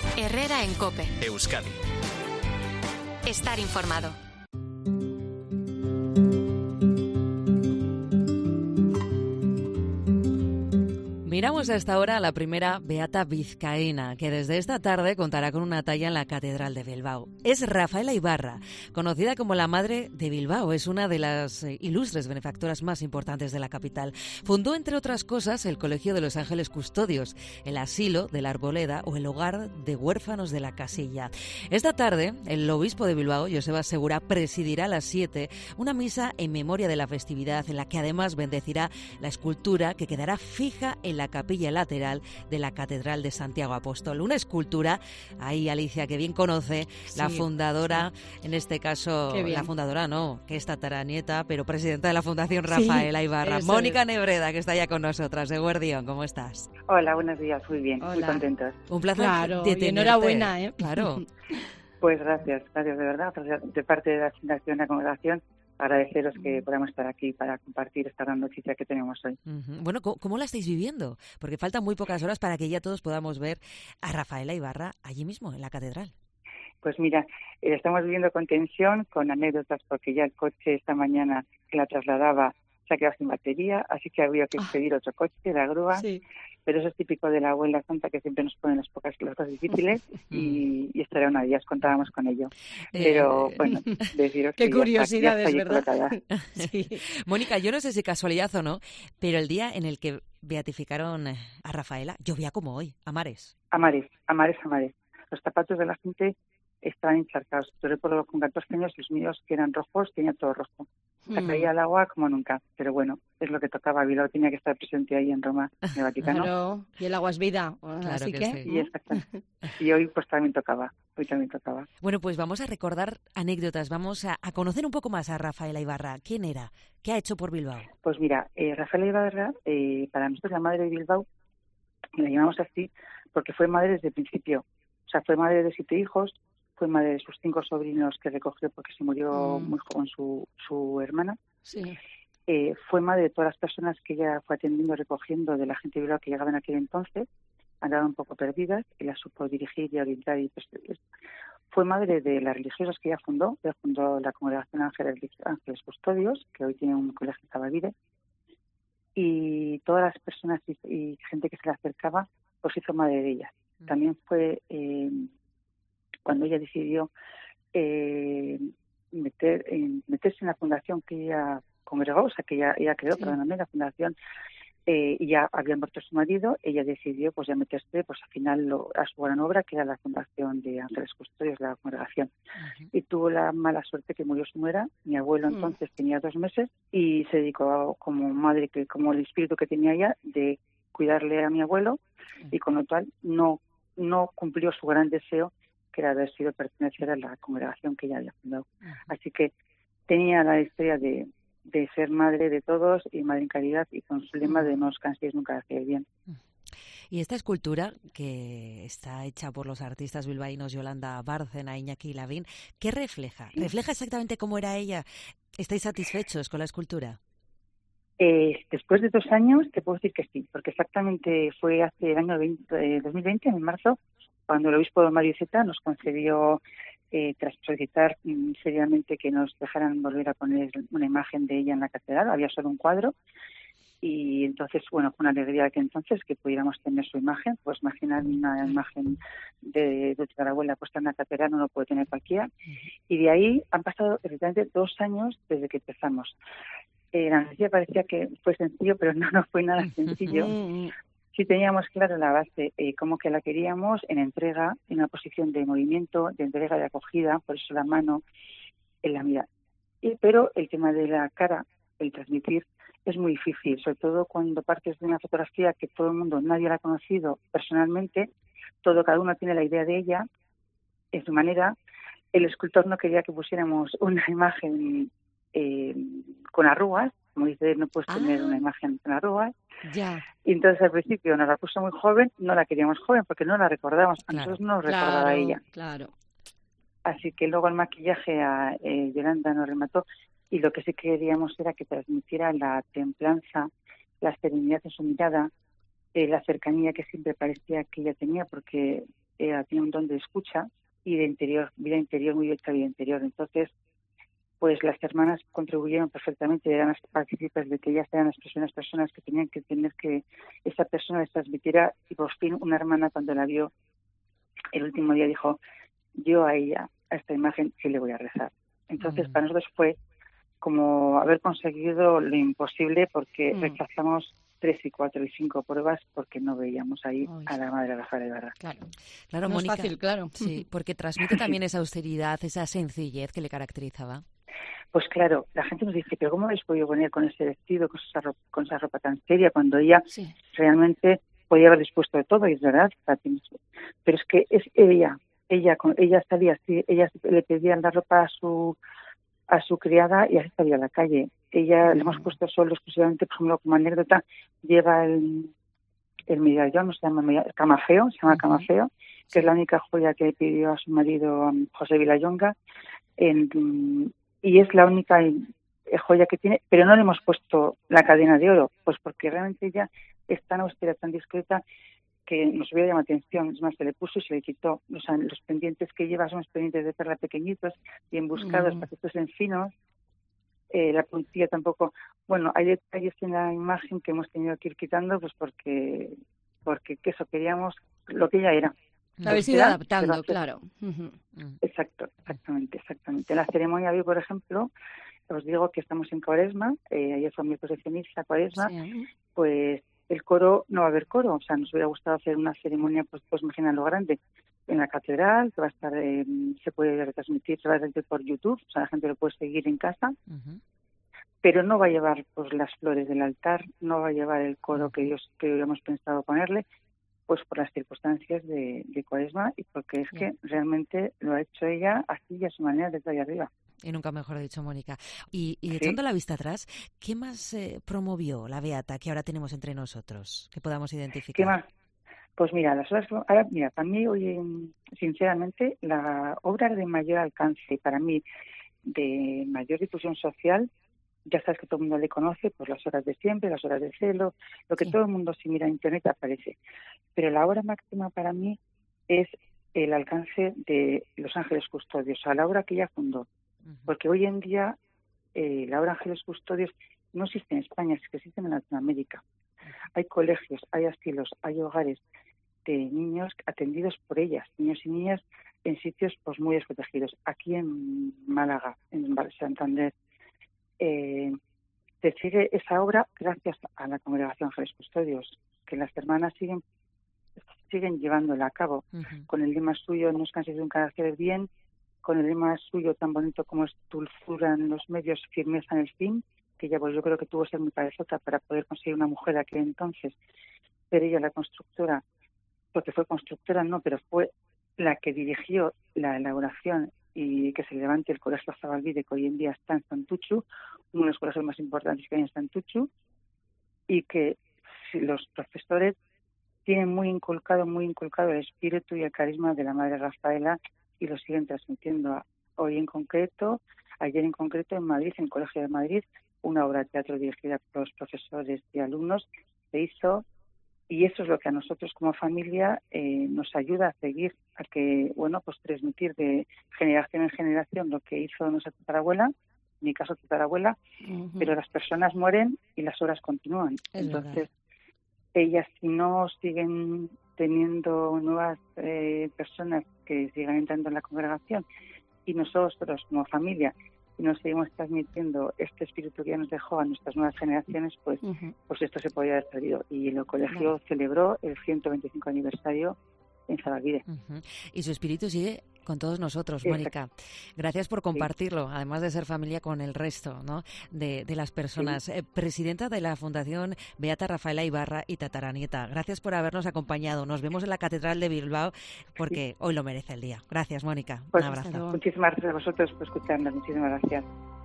Herrera en COPE. Euskadi. Estar informado. Miramos a esta hora a la primera beata vizcaína, que desde esta tarde contará con una talla en la Catedral de Bilbao. Es Rafaela Ibarra, conocida como la Madre de Bilbao. Es una de las ilustres benefactoras más importantes de la capital. Fundó, entre otras cosas, el Colegio de los Ángeles Custodios, el Asilo de la Arboleda o el Hogar de Huérfanos de la Casilla. Esta tarde, el obispo de Bilbao, Joseba Segura, presidirá a las 7 una misa en memoria de la festividad, en la que además bendecirá la escultura que quedará fija en la capilla lateral de la Catedral de Santiago Apóstol. Una escultura, ahí Alicia, que bien conoce, la fundadora, en este caso, la fundadora no, que es tataranieta, pero presidenta de la Fundación Rafaela Ibarra, Mónica Nebreda, que está ya con nosotras, de Guardión. ¿Cómo estás? Hola, buenos días, muy bien, muy contentos. Un placer claro, de tenerte. Enhorabuena, ¿eh? Claro. Pues gracias de verdad, de parte de la Fundación de la Congregación, agradeceros que podamos estar aquí para compartir esta gran noticia que tenemos hoy. Bueno, ¿cómo la estáis viviendo? Porque faltan muy pocas horas para que ya todos podamos ver a Rafaela Ibarra allí mismo, en la catedral. Pues mira, estamos viviendo con tensión, con anécdotas, porque ya el coche esta mañana que la trasladaba se ha quedado sin batería, así que había que pedir otro coche, la grúa. Sí. Pero eso es típico de la abuela santa, que siempre nos ponen las cosas difíciles y esto era una de ellas, contábamos con ello. Pero bueno, deciros qué que curiosidades, ¿verdad? Sí. Mónica, yo no sé si casualidad o no, pero el día en el que beatificaron a Rafaela llovía como hoy, a mares. A mares. Los zapatos de la gente estaban encharcados. Yo recuerdo con 14 años los míos, que eran rojos, tenía todo rojo. Se caía el agua como nunca, pero bueno, es lo que tocaba. Bilbao tenía que estar presente ahí en Roma, en el Vaticano. Claro, y el agua es vida, claro, así que... Sí. Y hoy pues también tocaba, Bueno, pues vamos a recordar anécdotas, vamos a conocer un poco más a Rafaela Ibarra. ¿Quién era? ¿Qué ha hecho por Bilbao? Pues mira, Rafaela Ibarra, para nosotros la Madre de Bilbao, la llamamos así porque fue madre desde el principio. O sea, fue madre de 7 hijos, fue madre de sus 5 sobrinos que recogió porque se murió muy joven su hermana. Sí. Fue madre de todas las personas que ella fue atendiendo, recogiendo de la gente de Bilbao que llegaba en aquel entonces, andaban un poco perdidas, ella supo dirigir y orientar. Fue madre de las religiosas que ella fundó la Congregación Ángeles Custodios, que hoy tiene un colegio en Zabavide, y todas las personas y gente que se le acercaba, pues hizo madre de ellas. También fue cuando ella decidió meterse en la fundación que ella congregó, o sea, que ella creó, la fundación, y ya había muerto su marido, ella decidió pues ya meterse pues al final a su gran obra, que era la Fundación de Ángeles Custodios de la Congregación. Y tuvo la mala suerte que murió su nuera, mi abuelo entonces tenía 2 meses, y se dedicó como madre, que como el espíritu que tenía ella, de cuidarle a mi abuelo, y con lo cual no cumplió su gran deseo, que era haber sido pertenecer a la congregación que ella había fundado. Así que tenía la historia de ser madre de todos y madre en caridad, y con su lema de no os canséis nunca de hacer el bien. Y esta escultura, que está hecha por los artistas bilbaínos Yolanda Bárcena, Iñaki Lavín, ¿qué refleja? ¿Refleja exactamente cómo era ella? ¿Estáis satisfechos con la escultura? Después de 2 años te puedo decir que sí, porque exactamente fue hace el año 2020, en marzo, cuando el obispo don Mario Iceta nos concedió, tras solicitar seriamente que nos dejaran volver a poner una imagen de ella en la catedral. Había solo un cuadro, y entonces, bueno, fue una alegría que entonces que pudiéramos tener su imagen. Pues imaginar una imagen de nuestra abuela puesta en la catedral, no lo puede tener cualquiera. Y de ahí han pasado exactamente 2 años desde que empezamos. La noticia parecía que fue sencillo, pero no fue nada sencillo. Sí teníamos claro la base, como que la queríamos en entrega, en una posición de movimiento, de entrega, de acogida, por eso la mano en la mirada. Pero el tema de la cara, el transmitir, es muy difícil, sobre todo cuando partes de una fotografía que todo el mundo, nadie la ha conocido personalmente, cada uno tiene la idea de ella, en su manera. El escultor no quería que pusiéramos una imagen con arrugas, como dice, no puedes tener una imagen con arrugas. Ya. Y entonces al principio nos la puso muy joven, no la queríamos joven porque no la recordábamos, a nosotros no nos recordaba ella. Claro. Así que luego el maquillaje a Yolanda nos remató, y lo que sí queríamos era que transmitiera la templanza, la serenidad en su mirada, la cercanía que siempre parecía que ella tenía, porque tiene un don de escucha y de vida interior, muy hecha vida interior. Entonces, pues las hermanas contribuyeron perfectamente, eran las partícipes de que ellas eran las personas que tenían que entender que esa persona les transmitiera, y por fin una hermana cuando la vio el último día dijo, yo a ella, a esta imagen, sí le voy a rezar. Entonces, para nosotros fue como haber conseguido lo imposible, porque rechazamos 3 y 4 y 5 pruebas porque no veíamos ahí a la madre Rafaela Ibarra. Claro, no Mónica, es fácil, claro. Sí, porque transmite también esa austeridad, esa sencillez que le caracterizaba. Pues claro, la gente nos dice, pero ¿cómo habéis podido poner con ese vestido, con esa ropa tan seria, cuando ella realmente podía haber dispuesto de todo? Y es verdad, pero es que es ella salía así, ella le pedía la ropa a su criada y así salía a la calle. Ella le hemos puesto solo exclusivamente, por ejemplo, como anécdota, lleva el medallón, no se llama camafeo, que es la única joya que pidió a su marido José Vilallonga, y es la única joya que tiene, pero no le hemos puesto la cadena de oro, pues porque realmente ella es tan austera, tan discreta, que nos hubiera llamado atención. Es más, se le puso y se le quitó. O sea, los pendientes que lleva son los pendientes de perla pequeñitos, bien buscados, para que estén finos. La puntilla tampoco. Bueno, hay detalles en la imagen que hemos tenido que ir quitando, pues porque eso queríamos lo que ella era. La habéis ido adaptando, claro. Exactamente. En la ceremonia de hoy, por ejemplo, os digo que estamos en Cuaresma, ayer fue miércoles de ceniza, Cuaresma, pues el coro, no va a haber coro, o sea, nos hubiera gustado hacer una ceremonia, pues imagina lo grande, en la catedral, que va a estar, se puede retransmitir, se va a retransmitir por YouTube, o sea, la gente lo puede seguir en casa, pero no va a llevar pues las flores del altar, no va a llevar el coro que hubiéramos pensado ponerle, pues por las circunstancias de Cuaresma y porque es que realmente lo ha hecho ella así y a su manera desde ahí arriba. Y nunca mejor dicho, Mónica. Y echando la vista atrás, ¿qué más promovió la Beata que ahora tenemos entre nosotros, que podamos identificar? ¿Qué más? Pues mira, para mí hoy, sinceramente, la obra de mayor alcance, para mí, de mayor difusión social, ya sabes que todo el mundo le conoce, pues las horas de siempre, las horas de celo, lo que todo el mundo si mira en internet aparece. Pero la obra máxima para mí es el alcance de Los Ángeles Custodios, o sea, la obra que ella fundó. Porque hoy en día la obra Ángeles Custodios no existe en España, es que existe en Latinoamérica. Hay colegios, hay asilos, hay hogares de niños atendidos por ellas, niños y niñas en sitios pues muy desprotegidos. Aquí en Málaga, en Santander, se sigue esa obra gracias a la Congregación Ángeles Custodios, que las hermanas siguen llevándola a cabo con el lema suyo, no os canséis de un carácter bien, con el lema suyo tan bonito como es dulzura en los medios, firmeza en el fin, que ella pues yo creo que tuvo que ser muy cabezota para poder conseguir una mujer de aquel entonces, pero ella la constructora, porque fue constructora no, pero fue la que dirigió la elaboración y que se levante el Colegio Zabalbide, que hoy en día está en Santuchu, uno de los colegios más importantes que hay en Santuchu, y que los profesores tienen muy inculcado el espíritu y el carisma de la Madre Rafaela y lo siguen transmitiendo. Ayer en concreto en Madrid, en el Colegio de Madrid, una obra de teatro dirigida por los profesores y alumnos se hizo, y eso es lo que a nosotros como familia nos ayuda a seguir, a que, pues transmitir de generación en generación lo que hizo nuestra tatarabuela, en mi caso tatarabuela, pero las personas mueren y las obras continúan. Entonces, ellas si no siguen teniendo nuevas personas que sigan entrando en la congregación y nosotros como familia y nos seguimos transmitiendo este espíritu que ya nos dejó a nuestras nuevas generaciones, pues esto se podría haber perdido. Y el colegio celebró el 125 aniversario en Zabalbide. Y su espíritu sigue con todos nosotros, Mónica. Gracias por compartirlo, además de ser familia con el resto, ¿no?, de las personas. Presidenta de la Fundación Beata Rafaela Ibarra y tataranieta, gracias por habernos acompañado. Nos vemos en la Catedral de Bilbao porque hoy lo merece el día. Gracias, Mónica. Pues, un abrazo. Muchísimas gracias a vosotros por escucharnos. Muchísimas gracias.